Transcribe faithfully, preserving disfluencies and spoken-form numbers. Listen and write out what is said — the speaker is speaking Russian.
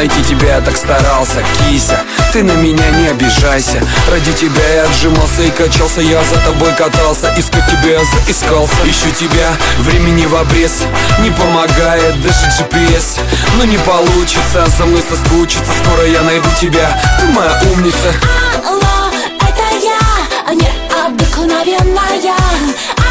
найти тебя я так старался. Кися, ты на меня не обижайся. Ради тебя я отжимался и качался, я за тобой катался. Искать тебя я заискался. Ищу тебя, времени в обрез, не помогает даже джи пи эс. Но не получится за мной соскучиться. Скоро я найду тебя, ты моя умница. Алло, это я, необыкновенная.